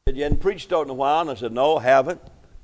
You hadn't preached on it in a while, and I said, no, I haven't.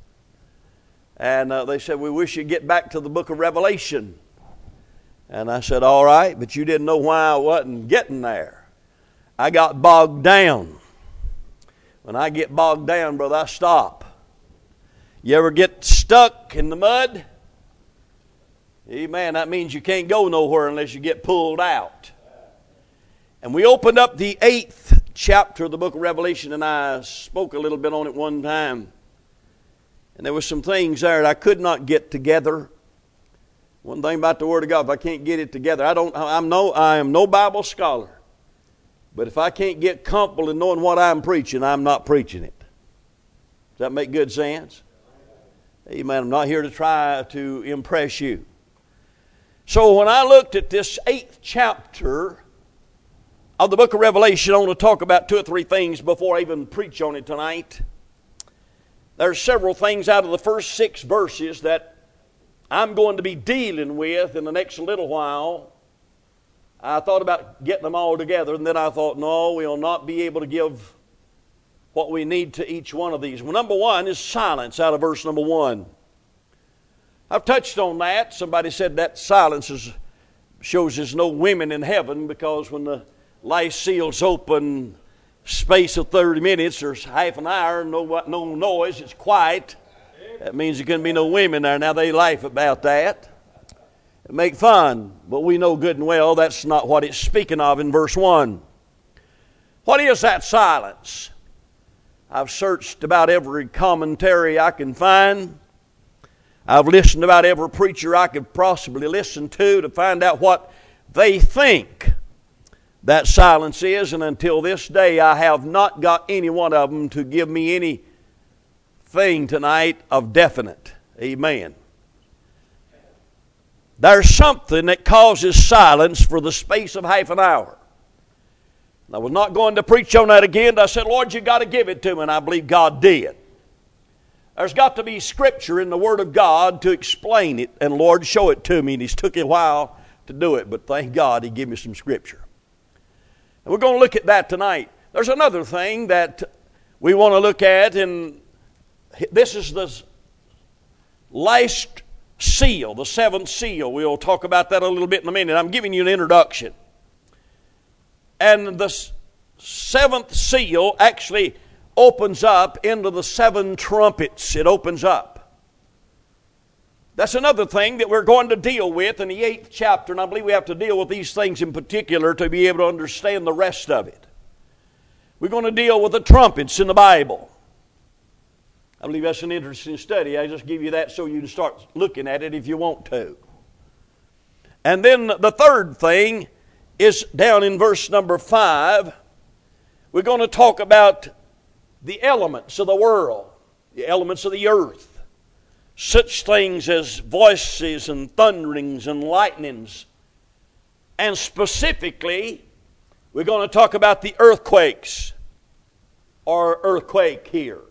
And they said, we wish you'd get back to the book of Revelation. And I said, all right, but you didn't know why I wasn't getting there. I got bogged down. When I get bogged down, brother, I stop. You ever get stuck in the mud? Amen. That means you can't go nowhere unless you get pulled out. And we opened up the 8th chapter of the book of Revelation, and I spoke a little bit on it one time. And there were some things there that I could not get together. One thing about the Word of God, if I can't get it together, I am no Bible scholar. But if I can't get comfortable in knowing what I'm preaching, I'm not preaching it. Does that make good sense? Amen. I'm not here to try to impress you. So when I looked at this 8th chapter of the book of Revelation, I want to talk about 2 or 3 things before I even preach on it tonight. There's several things out of the first 6 verses that I'm going to be dealing with in the next little while. I thought about getting them all together, and then I thought, no, we'll not be able to give what we need to each one of these. Well, number 1 is silence out of verse number 1. I've touched on that. Somebody said that silence shows there's no women in heaven, because when the last seal's open, space of 30 minutes or half an hour, no noise, it's quiet. That means there couldn't be no women there. Now they laugh about that. They make fun, but we know good and well that's not what it's speaking of in verse 1. What is that silence? I've searched about every commentary I can find. I've listened to about every preacher I could possibly listen to find out what they think that silence is, and until this day I have not got any one of them to give me anything tonight of definite. Amen. There's something that causes silence for the space of half an hour. I was not going to preach on that again. I said, Lord, you got to give it to me, and I believe God did. There's got to be Scripture in the Word of God to explain it, and Lord, show it to me. And He's took a while to do it, but thank God He gave me some Scripture. And we're going to look at that tonight. There's another thing that we want to look at, and this is the last seal, the 7th seal. We'll talk about that a little bit in a minute. I'm giving you an introduction. And the 7th seal actually opens up into the 7 trumpets. It opens up. That's another thing that we're going to deal with in the 8th chapter, and I believe we have to deal with these things in particular to be able to understand the rest of it. We're going to deal with the trumpets in the Bible. I believe that's an interesting study. I just give you that so you can start looking at it if you want to. And then the third thing is down in verse number 5. We're going to talk about the elements of the world, the elements of the earth. Such things as voices and thunderings and lightnings. And specifically, we're going to talk about the earthquakes, or earthquake here.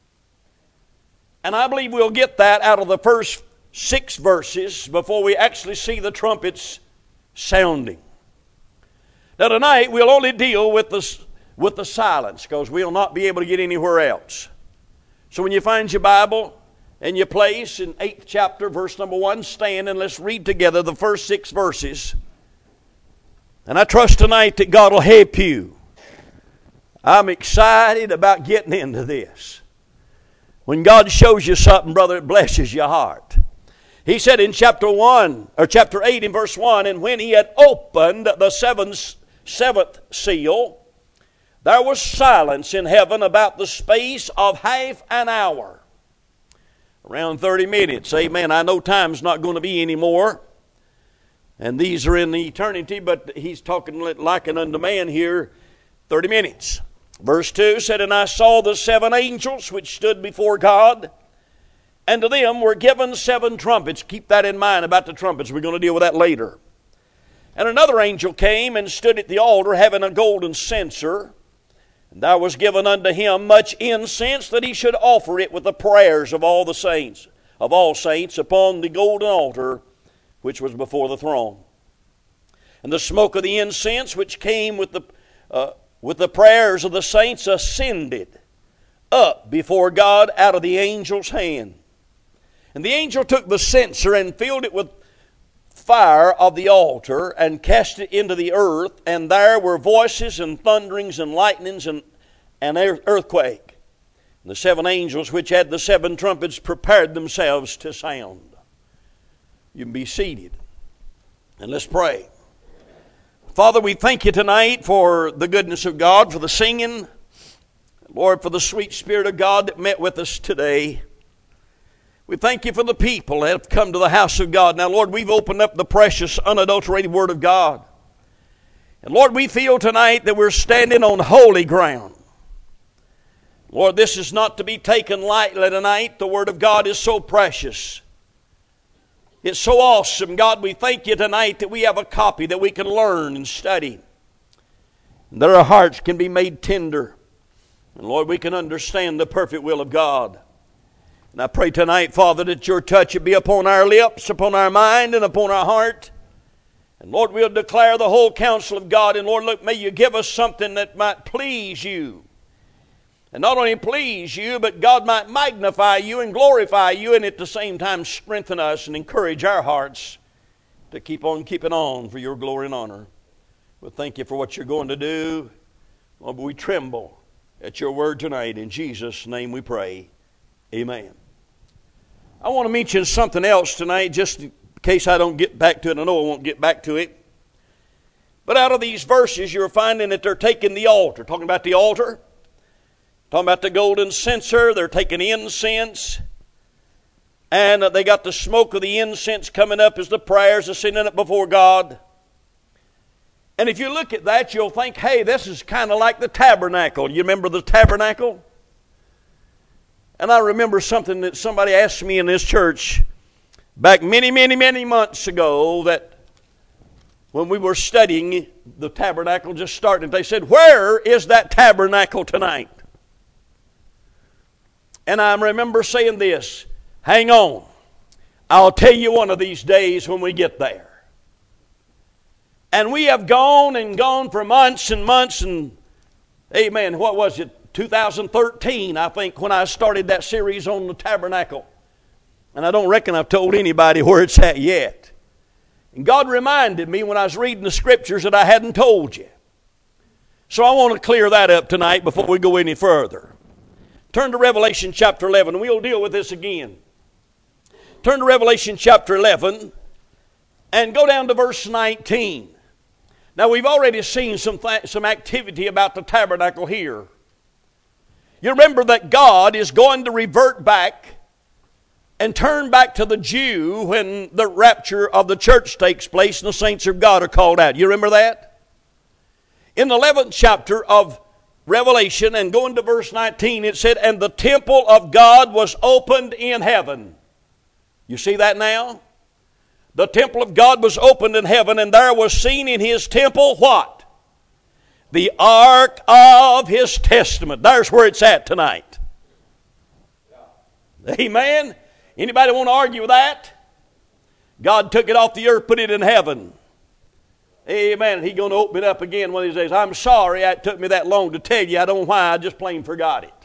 And I believe we'll get that out of the first 6 verses before we actually see the trumpets sounding. Now tonight we'll only deal with the silence, because we'll not be able to get anywhere else. So when you find your Bible in your place in 8th chapter, verse number 1, stand and let's read together the first 6 verses. And I trust tonight that God will help you. I'm excited about getting into this. When God shows you something, brother, it blesses your heart. He said in chapter 8 in verse 1, and when He had opened the 7th seal, there was silence in heaven about the space of half an hour. Around 30 minutes. Amen. I know time's not going to be any more. And these are in the eternity, but He's talking like an unto man here, 30 minutes. Verse 2 said, and I saw the 7 angels which stood before God, and to them were given 7 trumpets. Keep that in mind about the trumpets. We're going to deal with that later. And another angel came and stood at the altar, having a golden censer. And there was given unto him much incense, that he should offer it with the prayers of all saints upon the golden altar which was before the throne. And the smoke of the incense which came with the prayers of the saints ascended up before God out of the angel's hand. And the angel took the censer and filled it with fire of the altar and cast it into the earth, and there were voices and thunderings and lightnings and an earthquake. And the 7 angels which had the 7 trumpets prepared themselves to sound. You can be seated. And let's pray. Father, we thank you tonight for the goodness of God, for the singing. Lord, for the sweet Spirit of God that met with us today. We thank you for the people that have come to the house of God. Now, Lord, we've opened up the precious, unadulterated Word of God. And Lord, we feel tonight that we're standing on holy ground. Lord, this is not to be taken lightly tonight. The Word of God is so precious. It's so awesome. God, we thank you tonight that we have a copy that we can learn and study. And that our hearts can be made tender. And Lord, we can understand the perfect will of God. And I pray tonight, Father, that your touch would be upon our lips, upon our mind, and upon our heart. And Lord, we'll declare the whole counsel of God. And Lord, look, may you give us something that might please you. And not only please you, but God might magnify you and glorify you, and at the same time strengthen us and encourage our hearts to keep on keeping on for your glory and honor. Well, thank you for what you're going to do. Lord, we tremble at your word tonight. In Jesus' name we pray. Amen. I want to mention something else tonight, just in case I don't get back to it. I know I won't get back to it. But out of these verses, you're finding that they're taking the altar. Talking about the altar. Talking about the golden censer. They're taking incense. And they got the smoke of the incense coming up as the prayers are sending it before God. And if you look at that, you'll think, hey, this is kind of like the tabernacle. You remember the tabernacle? And I remember something that somebody asked me in this church back many, many, many months ago, that when we were studying the tabernacle, just starting, they said, where is that tabernacle tonight? And I remember saying this, hang on, I'll tell you one of these days when we get there. And we have gone and gone for months and months, and amen, what was it? 2013, I think, when I started that series on the tabernacle. And I don't reckon I've told anybody where it's at yet. And God reminded me when I was reading the scriptures that I hadn't told you. So I want to clear that up tonight before we go any further. Turn to Revelation chapter 11. We'll deal with this again. Turn to Revelation chapter 11 and go down to verse 19. Now, we've already seen some activity about the tabernacle here. You remember that God is going to revert back and turn back to the Jew when the rapture of the church takes place and the saints of God are called out. You remember that? In the 11th chapter of Revelation and going to verse 19, it said, and the temple of God was opened in heaven. You see that now? The temple of God was opened in heaven, and there was seen in his temple what? The ark of his testament. There's where it's at tonight. Amen? Anybody want to argue with that? God took it off the earth, put it in heaven. Amen. He's going to open it up again one of these days. I'm sorry it took me that long to tell you. I don't know why. I just plain forgot it.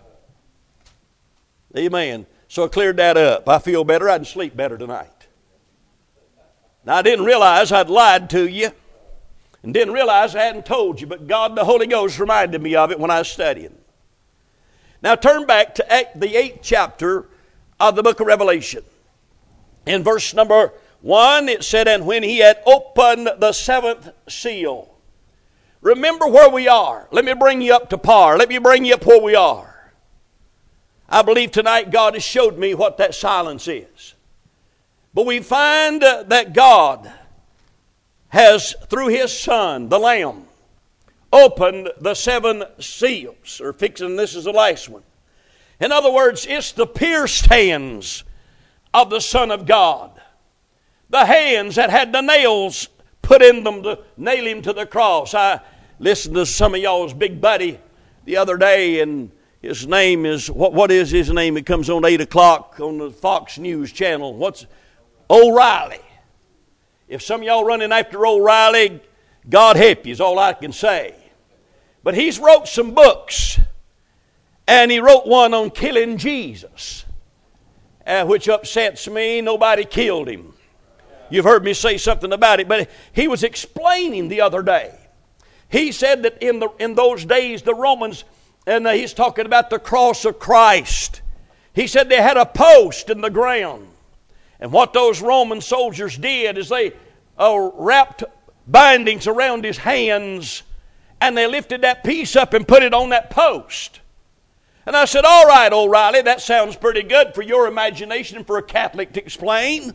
Amen. So I cleared that up. I feel better. I can sleep better tonight. Now, I didn't realize I'd lied to you and didn't realize I hadn't told you, but God, the Holy Ghost, reminded me of it when I was studying. Now, turn back to the 8th chapter of the book of Revelation. In verse number 1, it said, and when he had opened the 7th seal. Remember where we are. Let me bring you up to par. Let me bring you up where we are. I believe tonight God has showed me what that silence is. But we find that God has, through his Son, the Lamb, opened the 7 seals. Or fixing, this is the last one. In other words, it's the pierced hands of the Son of God. The hands that had the nails put in them to nail him to the cross. I listened to some of y'all's big buddy the other day, and his name is, what is his name? It comes on 8 o'clock on the Fox News channel. What's O'Reilly? If some of y'all running after O'Reilly, God help you is all I can say. But he's wrote some books. And he wrote one on killing Jesus, which upsets me. Nobody killed him. You've heard me say something about it, but he was explaining the other day. He said that in those days the Romans, and he's talking about the cross of Christ, he said they had a post in the ground. And what those Roman soldiers did is they wrapped bindings around his hands, and they lifted that piece up and put it on that post. And I said, all right, O'Reilly, that sounds pretty good for your imagination and for a Catholic to explain.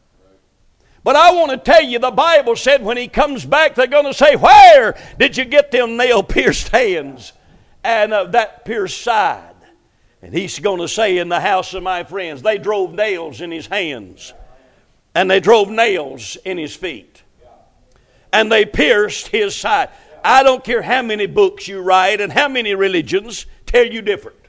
But I want to tell you, the Bible said when he comes back, they're going to say, where did you get them nail-pierced hands and that pierced side? And he's going to say, in the house of my friends, they drove nails in his hands, and they drove nails in his feet, and they pierced his side. I don't care how many books you write and how many religions tell you different.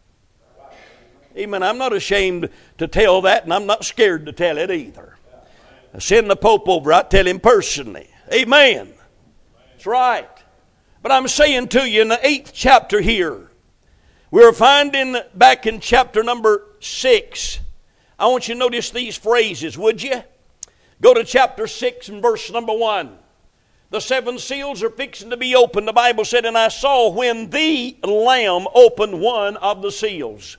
Amen. I'm not ashamed to tell that, and I'm not scared to tell it either. I send the Pope over, I tell him personally. Amen. That's right. But I'm saying to you, in the 8th chapter here, we're finding back in chapter number 6. I want you to notice these phrases, would you? Go to chapter 6 and verse number 1. The 7 seals are fixing to be opened. The Bible said, and I saw when the Lamb opened one of the seals.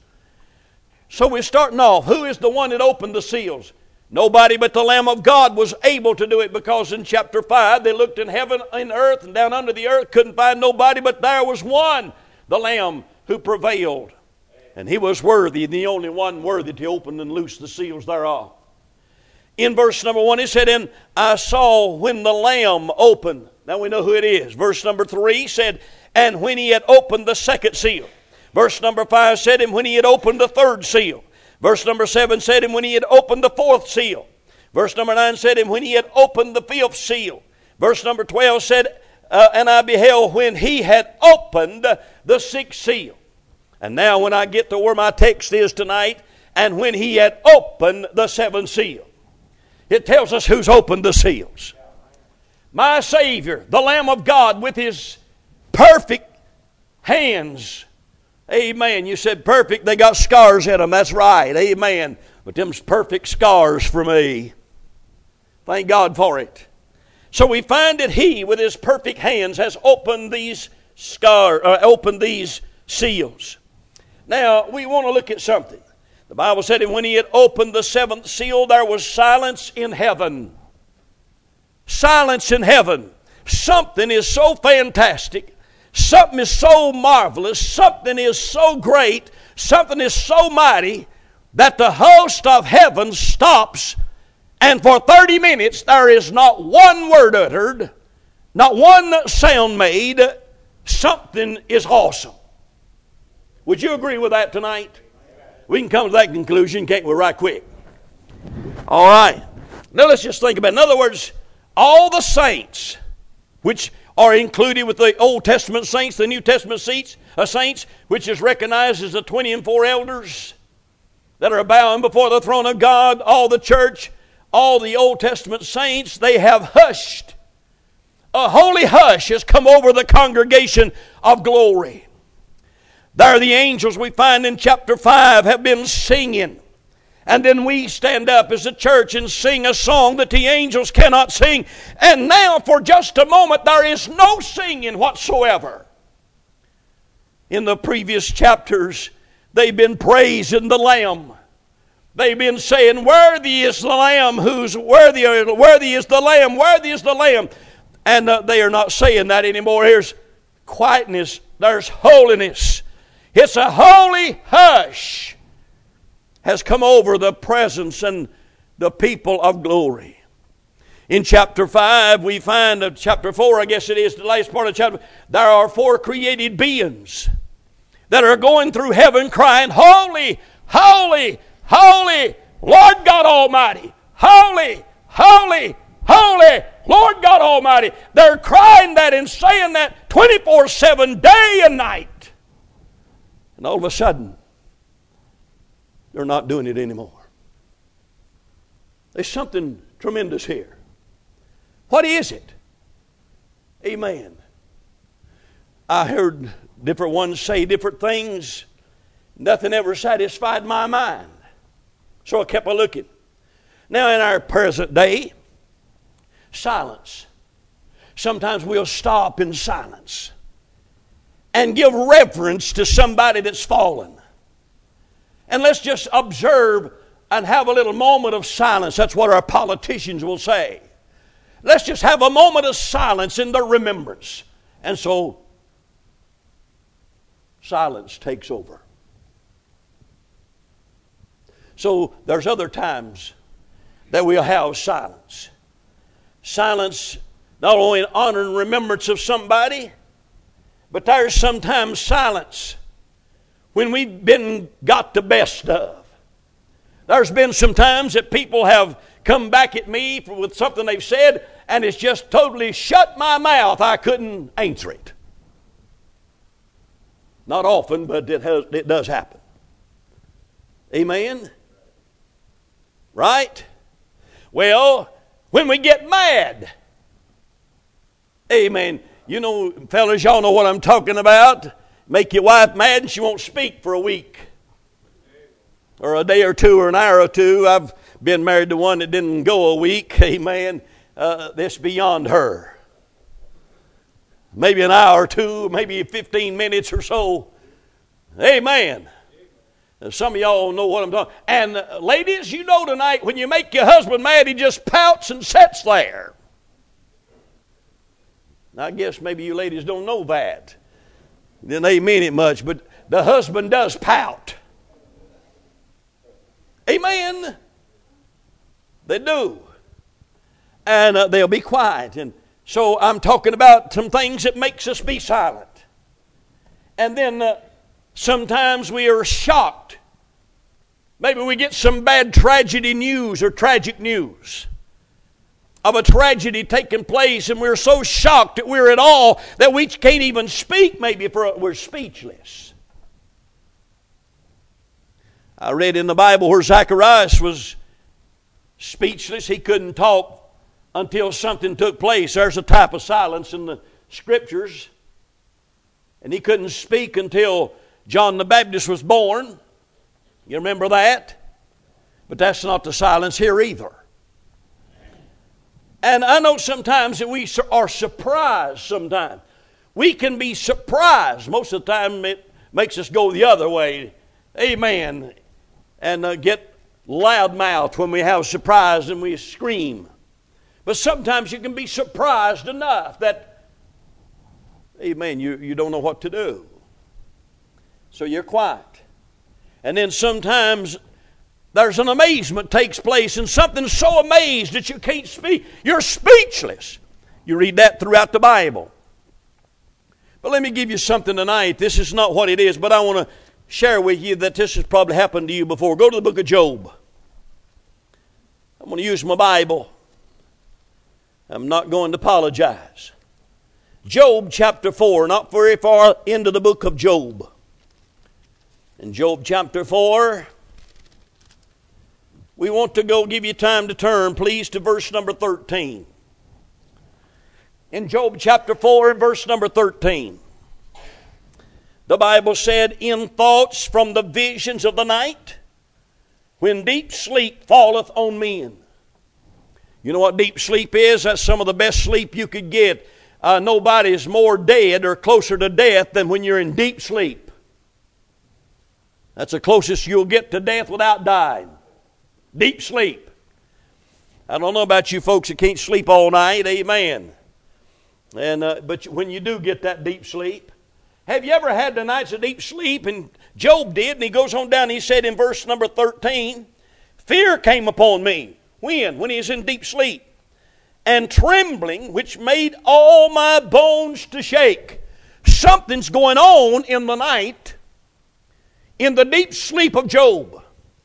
So we're starting off. Who is the one that opened the seals? Nobody but the Lamb of God was able to do it, because in chapter 5 they looked in heaven and earth and down under the earth, couldn't find nobody, but there was one, the Lamb, who prevailed. And he was worthy, the only one worthy to open and loose the seals thereof. In verse number 1 it said, and I saw when the Lamb opened. Now we know who it is. Verse number 3 said, and when he had opened the 2nd seal. Verse number 5 said, and when he had opened the 3rd seal. Verse number 7 said, and when he had opened the 4th seal. Verse number 9 said, and when he had opened the 5th seal. Verse number 12 said, and I beheld when he had opened the 6th seal. And now when I get to where my text is tonight, and when he had opened the 7th seal. It tells us who's opened the seals. My Savior, the Lamb of God, with his perfect hands. Amen. You said perfect, they got scars in them. That's right. Amen. But them's perfect scars for me. Thank God for it. So we find that he, with his perfect hands, has opened these opened these seals. Now, we want to look at something. The Bible said, and when he had opened the 7th seal, there was silence in heaven. Silence in heaven. Something is so fantastic. Something is so marvelous. Something is so great. Something is so mighty that the host of heaven stops, and for 30 minutes there is not one word uttered, not one sound made. Something is awesome. Would you agree with that tonight? We can come to that conclusion, can't we, right quick? All right. Now let's just think about it. In other words, all the saints, which are included with the Old Testament saints, the New Testament saints, which is recognized as the 24 elders that are bowing before the throne of God, all the church, all the Old Testament saints, they have hushed. A holy hush has come over the congregation of glory. There the angels we find in chapter 5 have been singing. And then we stand up as a church and sing a song that the angels cannot sing. And now for just a moment there is no singing whatsoever. In the previous chapters they've been praising the Lamb. They've been saying, worthy is the Lamb, who's worthy is the Lamb, worthy is the Lamb. And they are not saying that anymore. There's quietness, there's holiness. It's a holy hush has come over the presence and the people of glory. In chapter 5, we find, chapter 4, I guess it is, the last part of chapter, there are 4 created beings that are going through heaven crying, holy, holy, holy, Lord God Almighty, holy, holy, holy, Lord God Almighty. They're crying that and saying that 24/7, day and night. And all of a sudden, they're not doing it anymore. There's something tremendous here. What is it? Amen. I heard different ones say different things. Nothing ever satisfied my mind. So I kept looking. Now in our present day, silence. Sometimes we'll stop in silence and give reverence to somebody that's fallen. And let's just observe and have a little moment of silence. That's what our politicians will say. Let's just have a moment of silence in their remembrance. And so, silence takes over. So, there's other times that we'll have silence. Silence, not only in honor and remembrance of somebody, but there's sometimes silence when we've been got the best of. There's been some times that people have come back at me with something they've said, and it's just totally shut my mouth. I couldn't answer it. Not often, but it does happen. Amen? Right? Well, when we get mad, amen. You know, fellas, y'all know what I'm talking about. Make your wife mad and she won't speak for a week. Or a day or two or an hour or two. I've been married to one that didn't go a week. Amen. This beyond her. Maybe an hour or two, maybe 15 minutes or so. Amen. Some of y'all know what I'm talking. And ladies, you know tonight when you make your husband mad, he just pouts and sits there. I guess maybe you ladies don't know that. Then they mean it much, but the husband does pout. Amen. They do. And they'll be quiet. And so I'm talking about some things that makes us be silent. And then sometimes we are shocked. Maybe we get some bad tragedy news or tragic news of a tragedy taking place, and we're so shocked that we're at all that we can't even speak. Maybe we're speechless. I read in the Bible where Zacharias was speechless. He couldn't talk until something took place. There's a type of silence in the Scriptures. And he couldn't speak until John the Baptist was born. You remember that? But that's not the silence here either. And I know sometimes that we are surprised sometimes. We can be surprised. Most of the time it makes us go the other way. Amen. And get loudmouthed when we have surprise and we scream. But sometimes you can be surprised enough that, amen, you don't know what to do. So you're quiet. And then sometimes there's an amazement takes place, and something's so amazed that you can't speak. You're speechless. You read that throughout the Bible. But let me give you something tonight. This is not what it is, but I want to share with you that this has probably happened to you before. Go to the book of Job. I'm going to use my Bible. I'm not going to apologize. Job chapter 4, not very far into the book of Job. In Job chapter 4, we want to go give you time to turn, please, to verse number 13. In Job chapter 4 and verse number 13, the Bible said, "In thoughts from the visions of the night, when deep sleep falleth on men." You know what deep sleep is? That's some of the best sleep you could get. Nobody's more dead or closer to death than when you're in deep sleep. That's the closest you'll get to death without dying. Deep sleep. I don't know about you folks that can't sleep all night. Amen. And but when you do get that deep sleep, have you ever had the nights of deep sleep? And Job did, and he goes on down. He said in verse number 13, "Fear came upon me." When? When he is in deep sleep. "And trembling, which made all my bones to shake." Something's going on in the night, in the deep sleep of Job.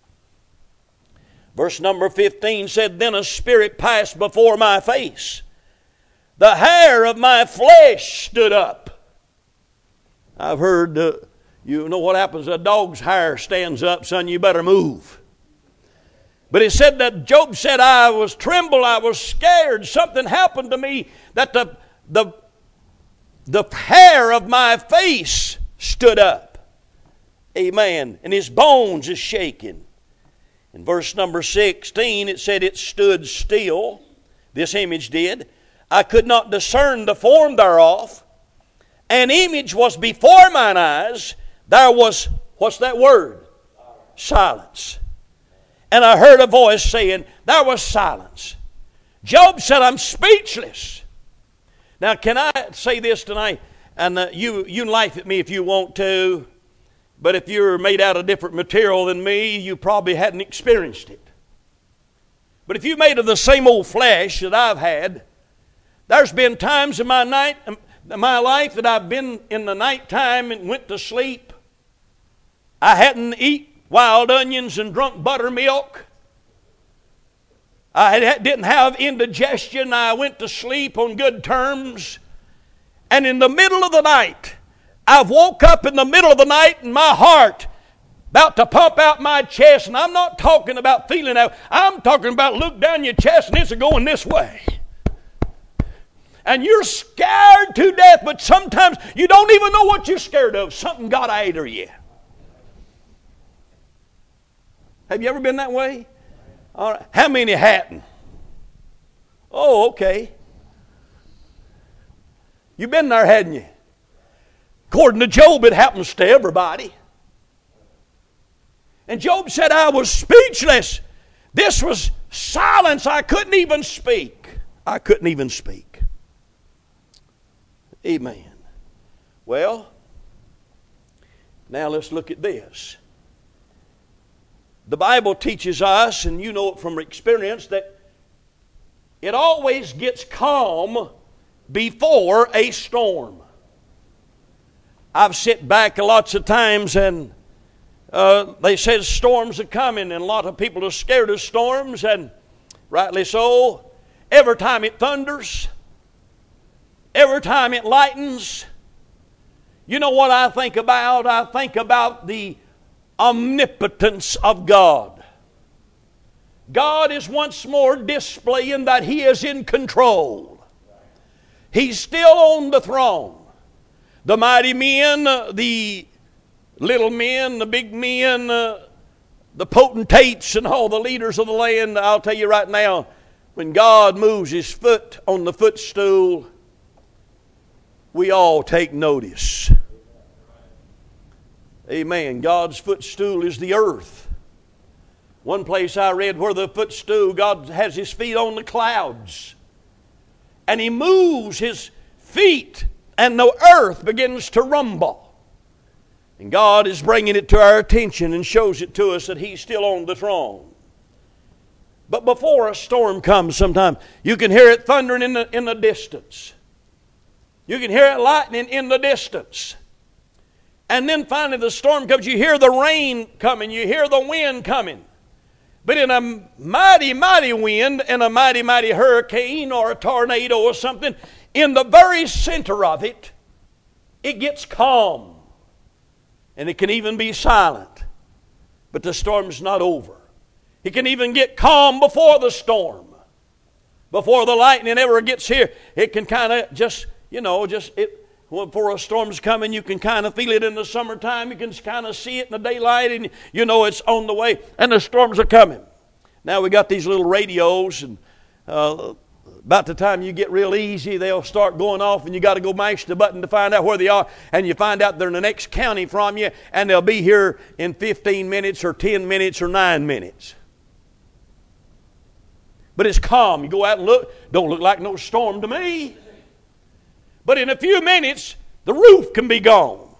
Verse number 15 said, "Then a spirit passed before my face. The hair of my flesh stood up." I've heard, you know what happens? A dog's hair stands up, son, you better move. But it said that Job said, "I was trembled, I was scared. Something happened to me that the hair of my face stood up." Amen. And his bones is shaking. In verse number 16, it said it stood still. This image did. I could not discern the form thereof. An image was before mine eyes. There was, what's that word? Silence. And I heard a voice saying, there was silence. Job said, I'm speechless. Now, can I say this tonight? And you can laugh at me if you want to. But if you're made out of different material than me, you probably hadn't experienced it. But if you're made of the same old flesh that I've had, there's been times in my life that I've been in the nighttime and went to sleep. I hadn't eaten wild onions and drunk buttermilk. I didn't have indigestion. I went to sleep on good terms. And in the middle of the night, I've woke up in the middle of the night and my heart about to pump out my chest. And I'm not talking about feeling that. I'm talking about look down your chest and it's going this way. And you're scared to death, but sometimes you don't even know what you're scared of. Something got after you. Have you ever been that way? All right. How many hadn't? Oh, okay. You've been there, hadn't you? According to Job, it happens to everybody. And Job said, I was speechless. This was silence. I couldn't even speak. I couldn't even speak. Amen. Well, now let's look at this. The Bible teaches us, and you know it from experience, that it always gets calm before a storm. I've sit back lots of times and they said storms are coming, and a lot of people are scared of storms, and rightly so. Every time it thunders, every time it lightens, you know what I think about? I think about the omnipotence of God. God is once more displaying that He is in control. He's still on the throne. The mighty men, the little men, the big men, the potentates and all the leaders of the land, I'll tell you right now, when God moves His foot on the footstool, we all take notice. Amen. God's footstool is the earth. One place I read where the footstool, God has His feet on the clouds. And He moves His feet and the earth begins to rumble. And God is bringing it to our attention and shows it to us that He's still on the throne. But before a storm comes sometime, you can hear it thundering in the distance. You can hear it lightning in the distance. And then finally the storm comes. You hear the rain coming. You hear the wind coming. But in a mighty, mighty wind, in a mighty, mighty hurricane or a tornado or something, in the very center of it, it gets calm. And it can even be silent. But the storm's not over. It can even get calm before the storm. Before the lightning ever gets here, it can kind of just, before a storm's coming, you can kind of feel it in the summertime. You can kind of see it in the daylight, and you know it's on the way, and the storms are coming. Now we got these little radios, and about the time you get real easy, they'll start going off, and you got to go mash the button to find out where they are, and you find out they're in the next county from you, and they'll be here in 15 minutes or 10 minutes or 9 minutes. But it's calm. You go out and look, don't look like no storm to me. But in a few minutes, the roof can be gone.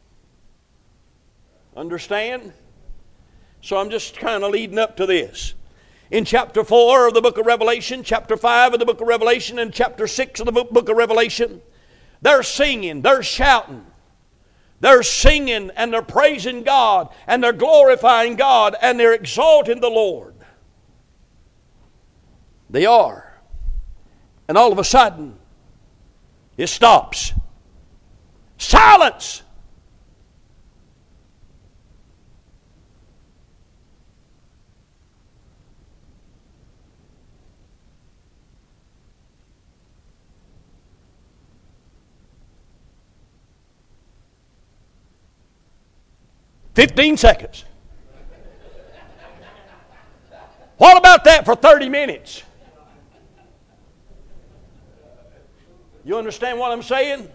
Understand? So I'm just kind of leading up to this. In chapter 4 of the book of Revelation, chapter 5 of the book of Revelation, and chapter 6 of the book of Revelation, they're singing, they're shouting. They're singing and they're praising God and they're glorifying God and they're exalting the Lord. They are. And all of a sudden, it stops. Silence! 15 seconds. What about that for 30 minutes? You understand what I'm saying?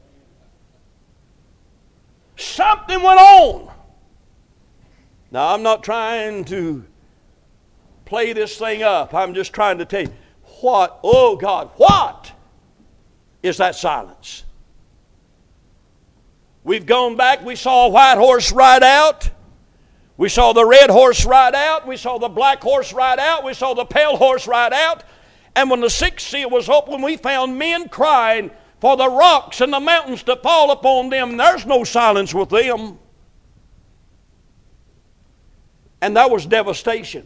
Something went on. Now, I'm not trying to play this thing up. I'm just trying to tell you what, oh God, what is that silence? We've gone back. We saw a white horse ride out. We saw the red horse ride out. We saw the black horse ride out. We saw the pale horse ride out. And when the sixth seal was opened, we found men crying for the rocks and the mountains to fall upon them. There's no silence with them. And there was devastation.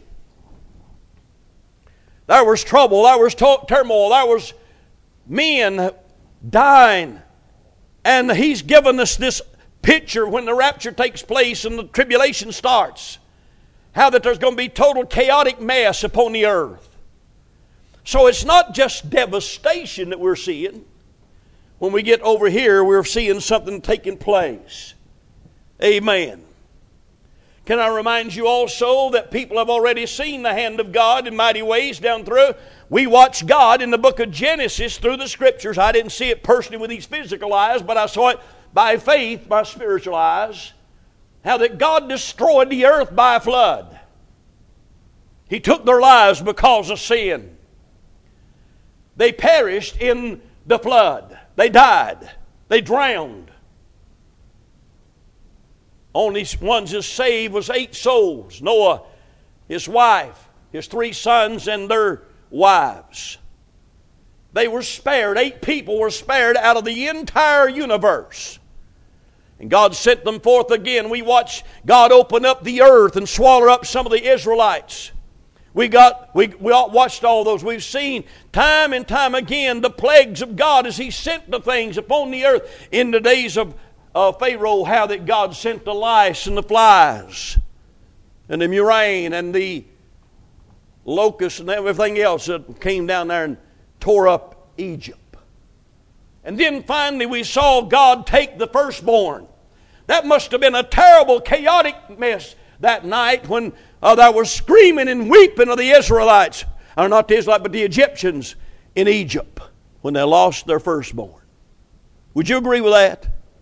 There was trouble. There was turmoil. There was men dying. And he's given us this picture when the rapture takes place and the tribulation starts. How that there's going to be total chaotic mess upon the earth. So it's not just devastation that we're seeing. When we get over here, we're seeing something taking place. Amen. Can I remind you also that people have already seen the hand of God in mighty ways down through. We watch God in the book of Genesis through the Scriptures. I didn't see it personally with these physical eyes, but I saw it by faith, by spiritual eyes. How that God destroyed the earth by a flood. He took their lives because of sin. They perished in the flood. They died. They drowned. Only ones that saved was 8 souls. Noah, his wife, his 3 sons, and their wives. They were spared. 8 people were spared out of the entire universe. And God sent them forth again. We watch God open up the earth and swallow up some of the Israelites. We watched all those. We've seen time and time again the plagues of God as He sent the things upon the earth in the days of Pharaoh, how that God sent the lice and the flies and the murrain and the locusts and everything else that came down there and tore up Egypt. And then finally we saw God take the firstborn. That must have been a terrible, chaotic mess that night when there was screaming and weeping of the Israelites, or not the Israelites, but the Egyptians in Egypt when they lost their firstborn. Would you agree with that?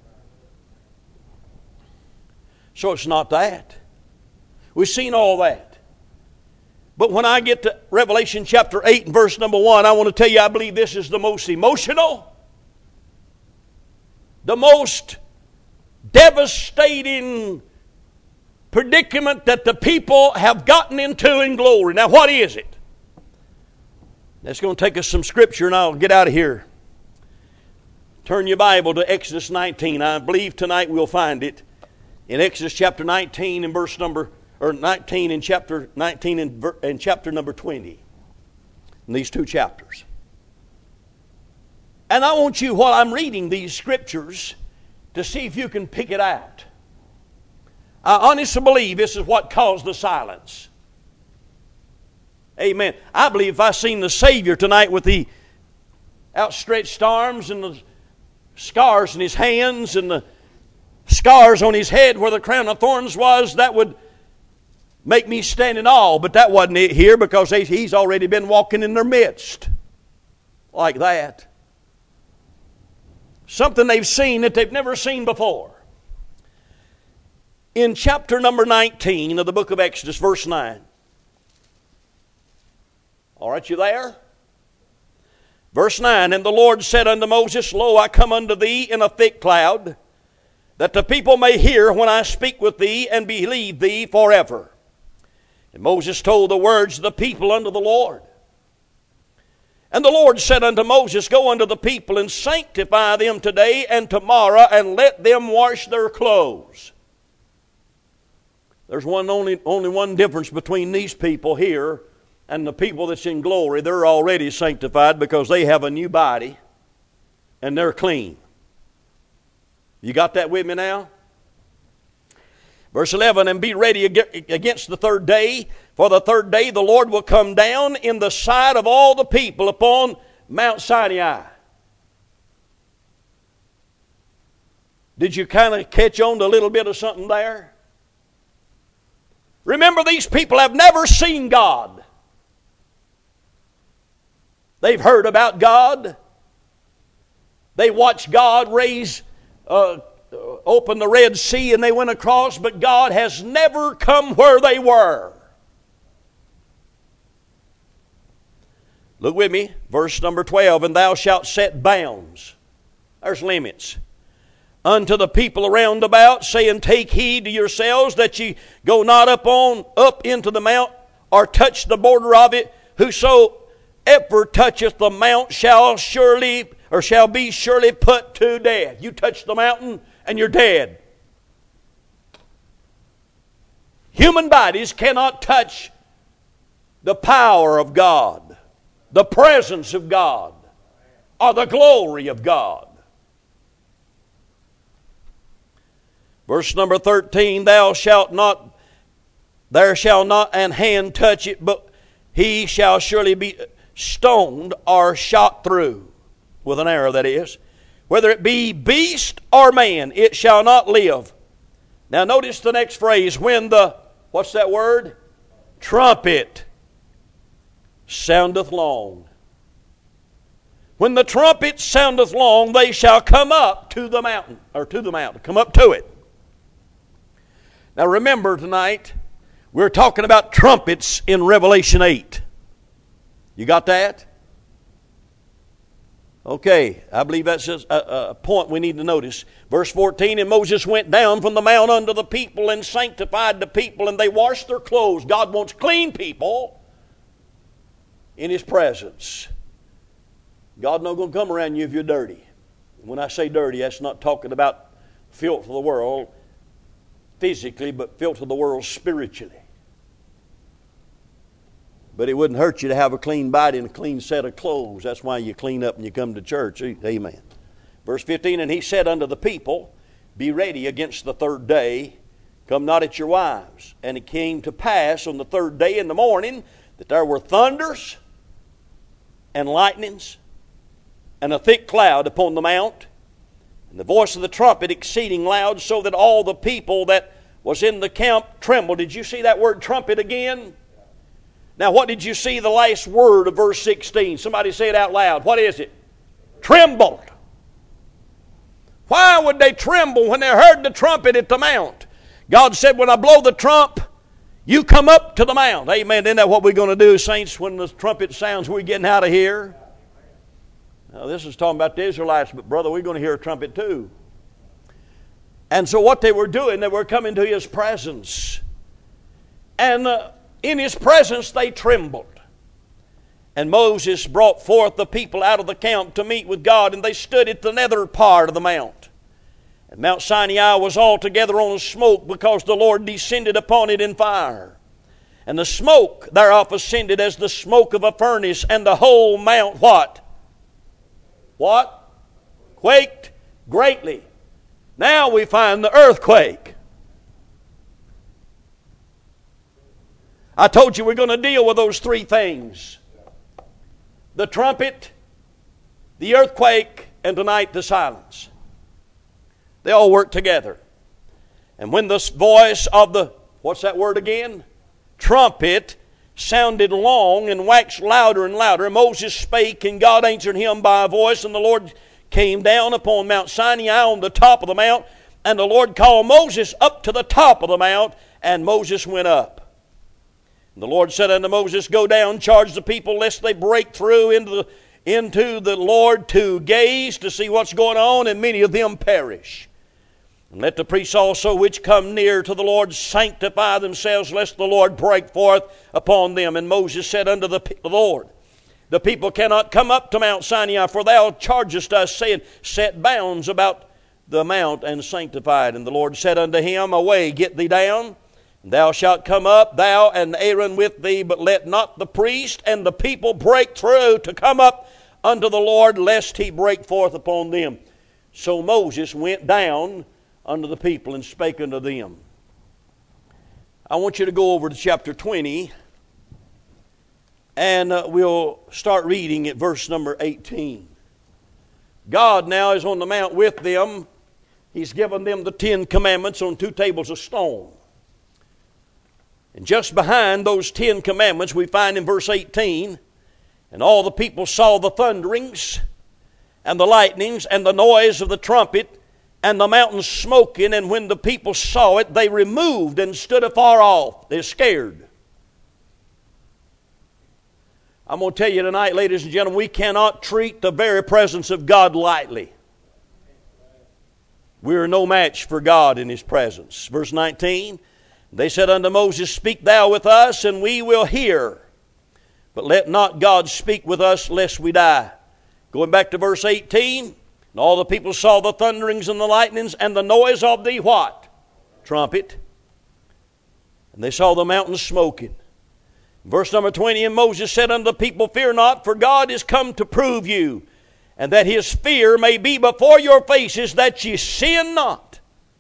So it's not that. We've seen all that. But when I get to Revelation chapter 8 and verse number 1, I want to tell you I believe this is the most emotional, the most devastating predicament that the people have gotten into in glory. Now, what is it? That's going to take us some scripture and I'll get out of here. Turn your Bible to Exodus 19. I believe tonight we'll find it in Exodus chapter 19 and verse number, or 19 in chapter 19 and chapter number 20. In these 2 chapters. And I want you, while I'm reading these scriptures, to see if you can pick it out. I honestly believe this is what caused the silence. Amen. I believe if I seen the Savior tonight with the outstretched arms and the scars in His hands and the scars on His head where the crown of thorns was, that would make me stand in awe. But that wasn't it here because He's already been walking in their midst. Like that. Something they've seen that they've never seen before. In chapter number 19 of the book of Exodus, verse 9. All right, you there? Verse 9, And the Lord said unto Moses, Lo, I come unto thee in a thick cloud, that the people may hear when I speak with thee, and believe thee forever. And Moses told the words of the people unto the Lord. And the Lord said unto Moses, Go unto the people, and sanctify them today and tomorrow, and let them wash their clothes. There's only one difference between these people here and the people that's in glory. They're already sanctified because they have a new body and they're clean. You got that with me now? Verse 11, And be ready against the 3rd day, for the 3rd day the Lord will come down in the sight of all the people upon Mount Sinai. Did you kind of catch on to a little bit of something there? Remember, these people have never seen God. They've heard about God. They watched God open the Red Sea and they went across, but God has never come where they were. Look with me, verse number 12. And thou shalt set bounds. There's limits. Unto the people around about, saying, take heed to yourselves that ye go not up into the mount, or touch the border of it. Whosoever toucheth the mount shall be surely put to death. You touch the mountain and you're dead. Human bodies cannot touch the power of God, the presence of God, or the glory of God. Verse number 13, there shall not an hand touch it, but he shall surely be stoned or shot through, with an arrow that is. Whether it be beast or man, it shall not live. Now notice the next phrase, when the, what's that word? Trumpet soundeth long. When the trumpet soundeth long, they shall come up to the mountain, come up to it. Now remember tonight, we're talking about trumpets in Revelation 8. You got that? Okay, I believe that's a point we need to notice. Verse 14, and Moses went down from the mount unto the people and sanctified the people, and they washed their clothes. God wants clean people in His presence. God's not going to come around you if you're dirty. When I say dirty, that's not talking about filth of the world physically, but filth of the world spiritually. But it wouldn't hurt you to have a clean body and a clean set of clothes. That's why you clean up and you come to church. Amen. Verse 15, and he said unto the people, be ready against the third day. Come not at your wives. And it came to pass on the third day in the morning that there were thunders and lightnings and a thick cloud upon the mount, and the voice of the trumpet exceeding loud, so that all the people that was in the camp trembled. Did you see that word trumpet again? Now what did you see the last word of verse 16? Somebody say it out loud. What is it? Trembled. Why would they tremble when they heard the trumpet at the mount? God said, when I blow the trump, you come up to the mount. Amen. Isn't that what we're going to do, saints, when the trumpet sounds, we're getting out of here? Now, this is talking about the Israelites, but brother, we're going to hear a trumpet too. And so what they were doing, they were coming to His presence. And in His presence they trembled. And Moses brought forth the people out of the camp to meet with God, and they stood at the nether part of the mount. And Mount Sinai was altogether on smoke, because the Lord descended upon it in fire. And the smoke thereof ascended as the smoke of a furnace, and the whole mount what? What? Quaked greatly. Now we find the earthquake. I told you we're going to deal with those three things. The trumpet, the earthquake, and tonight the silence. They all work together. And when the voice of the, what's that word again? Trumpet sounded long and waxed louder and louder, Moses spake, and God answered him by a voice, and the Lord came down upon Mount Sinai on the top of the mount, and the Lord called Moses up to the top of the mount, and Moses went up. And the Lord said unto Moses, go down, charge the people, lest they break through into the Lord to gaze, to see what's going on, and many of them perish. And let the priests also which come near to the Lord sanctify themselves, lest the Lord break forth upon them. And Moses said unto the Lord, the people cannot come up to Mount Sinai, for thou chargest us, saying, set bounds about the mount and sanctify it. And the Lord said unto him, away, get thee down. Thou shalt come up, thou and Aaron with thee, but let not the priest and the people break through to come up unto the Lord, lest He break forth upon them. So Moses went down unto the people and spake unto them. I want you to go over to chapter 20, and we'll start reading at verse number 18. God now is on the mount with them. He's given them the 10 commandments on 2 tables of stone. And just behind those 10 commandments we find in verse 18, and all the people saw the thunderings and the lightnings and the noise of the trumpet and the mountain smoking, and when the people saw it, they removed and stood afar off. They're scared. I'm going to tell you tonight, ladies and gentlemen, we cannot treat the very presence of God lightly. We are no match for God in His presence. Verse 19, they said unto Moses, Speak thou with us, and we will hear. But let not God speak with us, lest we die. Going back to verse 18, and all the people saw the thunderings and the lightnings and the noise of the what? Trumpet. And they saw the mountains smoking. Verse number 20, and Moses said unto the people, Fear not, for God is come to prove you, and that His fear may be before your faces, that ye sin not.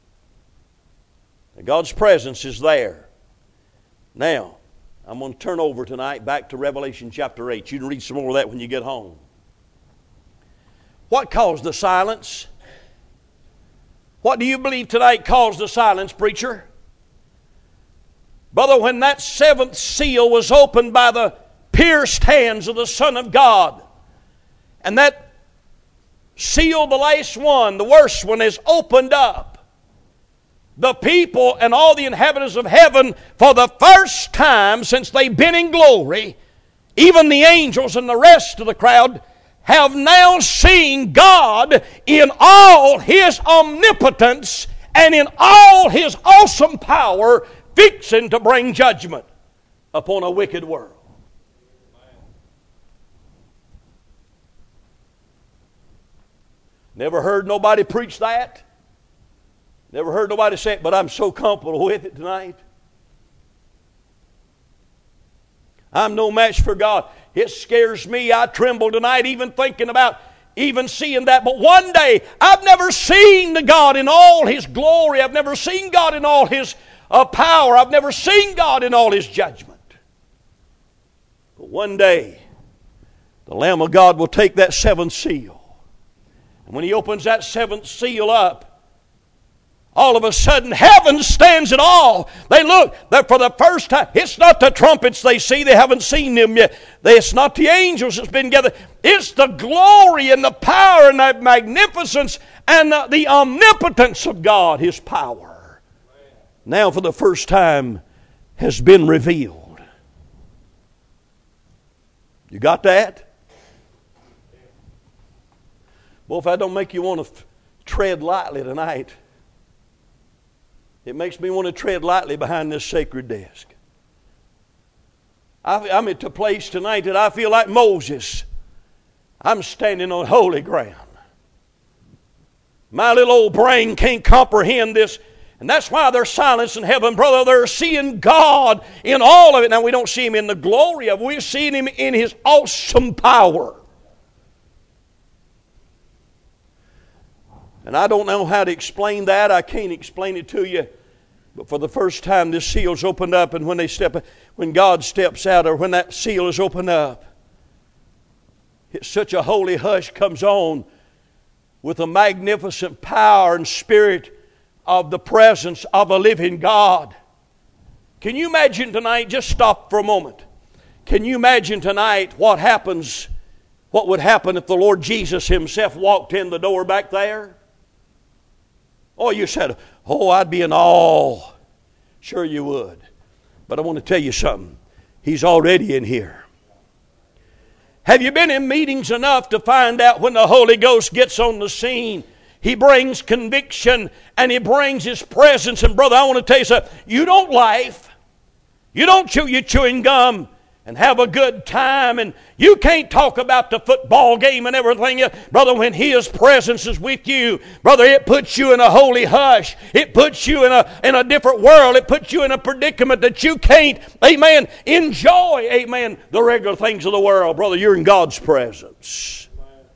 And God's presence is there. Now, I'm going to turn over tonight back to Revelation chapter 8. You can read some more of that when you get home. What caused the silence? What do you believe tonight caused the silence, preacher? Brother, when that seventh seal was opened by the pierced hands of the Son of God, and that seal, the last one, the worst one, is opened up, the people and all the inhabitants of heaven, for the first time since they've been in glory, even the angels and the rest of the crowd, have now seen God in all His omnipotence and in all His awesome power, fixing to bring judgment upon a wicked world. Never heard nobody preach that. Never heard nobody say it, but I'm so comfortable with it tonight. I'm no match for God. It scares me. I tremble tonight even thinking about even seeing that. But one day, I've never seen the God in all His glory. I've never seen God in all His power. I've never seen God in all His judgment. But one day, the Lamb of God will take that seventh seal. And when He opens that seventh seal up, all of a sudden, heaven stands in awe. They look, that for the first time, it's not the trumpets they see. They haven't seen them yet. It's not the angels that's been gathered. It's the glory and the power and the magnificence and the omnipotence of God, His power. Now for the first time has been revealed. You got that? Well, if that don't make you want to tread lightly tonight, it makes me want to tread lightly behind this sacred desk. I'm at a place tonight that I feel like Moses. I'm standing on holy ground. My little old brain can't comprehend this. And that's why there's silence in heaven, brother. They're seeing God in all of it. Now, we don't see Him in the glory of it. We're seeing Him in His awesome power. And I don't know how to explain that. I can't explain it to you. But for the first time, this seal's opened up, and when God steps out, or when that seal is opened up, it's such a holy hush comes on with a magnificent power and spirit of the presence of a living God. Can you imagine tonight? Just stop for a moment. Can you imagine tonight what would happen if the Lord Jesus Himself walked in the door back there? Oh, you said, oh, I'd be in awe. Sure you would. But I want to tell you something. He's already in here. Have you been in meetings enough to find out when the Holy Ghost gets on the scene, He brings conviction and He brings His presence. And brother, I want to tell you something. You don't laugh. You don't chew your chewing gum and have a good time, and you can't talk about the football game and everything. Brother, when His presence is with you, brother, it puts you in a holy hush. It puts you in a different world. It puts you in a predicament that you can't, amen, enjoy, amen, the regular things of the world. Brother, you're in God's presence.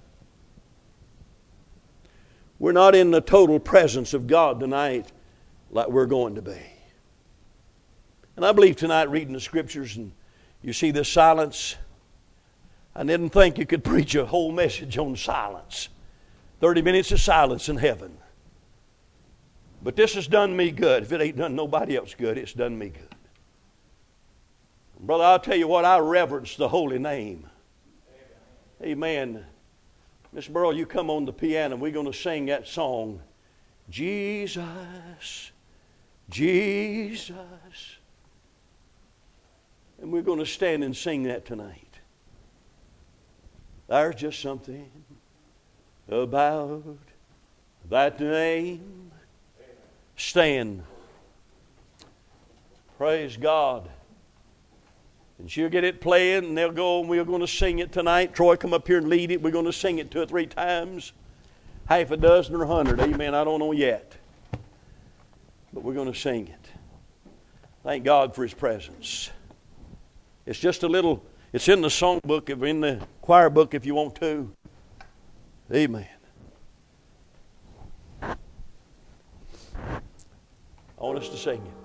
We're not in the total presence of God tonight like we're going to be. And I believe tonight, reading the Scriptures, and you see this silence. I didn't think you could preach a whole message on silence. 30 minutes of silence in heaven. But this has done me good. If it ain't done nobody else good, it's done me good. Brother, I'll tell you what, I reverence the holy name. Amen. Miss Burl, you come on the piano. We're going to sing that song. Jesus, Jesus. And we're going to stand and sing that tonight. There's just something about that name. Stand. Praise God. And she'll get it playing, and they'll go, and we're going to sing it tonight. Troy, come up here and lead it. We're going to sing it 2 or 3 times. Half a dozen or 100. Amen. I don't know yet. But we're going to sing it. Thank God for His presence. It's just a little, it's in the songbook, in the choir book if you want to. Amen. I want us to sing it.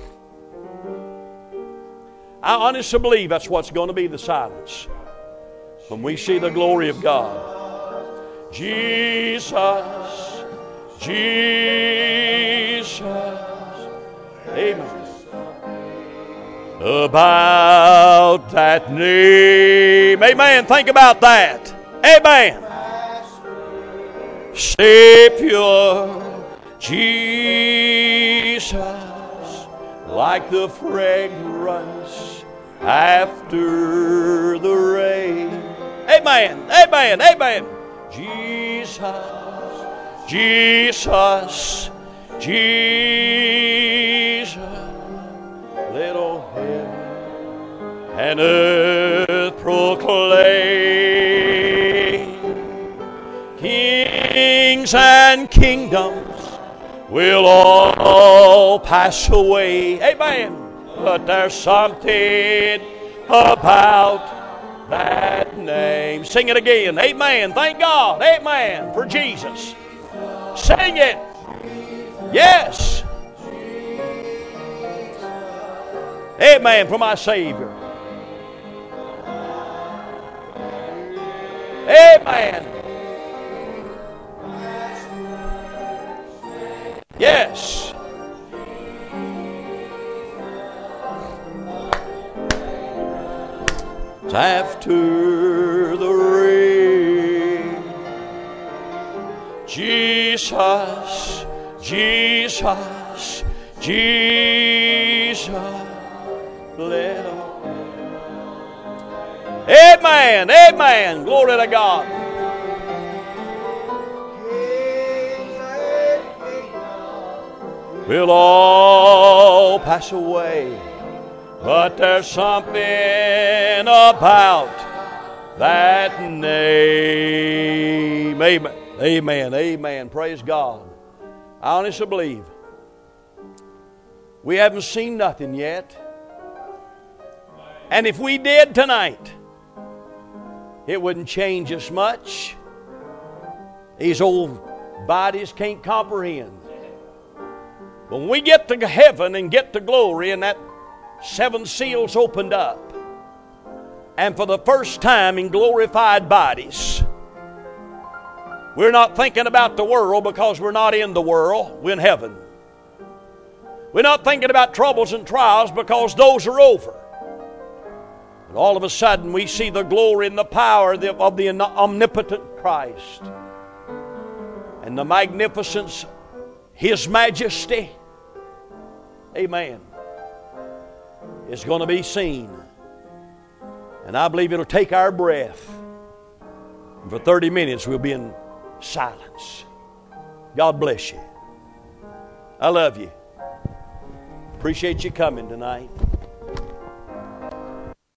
I honestly believe that's what's going to be the silence when we see the glory of God. Jesus, Jesus, amen. About that name, amen. Think about that, amen. Savior, Jesus, like the fragrance after the rain. Amen, amen, amen. Jesus, Jesus, Jesus. Let all heaven and earth proclaim. Kings and kingdoms will all pass away. Amen. But there's something about that name. Sing it again. Amen. Thank God. Amen. For Jesus. Sing it. Yes. Amen. For my Savior. Amen. Yes. After the rain, Jesus, Jesus, Jesus, let all. Amen, amen, glory to God. We'll all pass away. But there's something about that name. Amen. Amen. Amen. Praise God. I honestly believe we haven't seen nothing yet. And if we did tonight, it wouldn't change us much. These old bodies can't comprehend. When we get to heaven and get to glory and that 7 seals opened up, and for the first time in glorified bodies, we're not thinking about the world because we're not in the world. We're in heaven. We're not thinking about troubles and trials because those are over. And all of a sudden we see the glory and the power of the omnipotent Christ and the magnificence, His majesty. Amen. It's going to be seen. And I believe it'll take our breath. And for 30 minutes we'll be in silence. God bless you. I love you. Appreciate you coming tonight.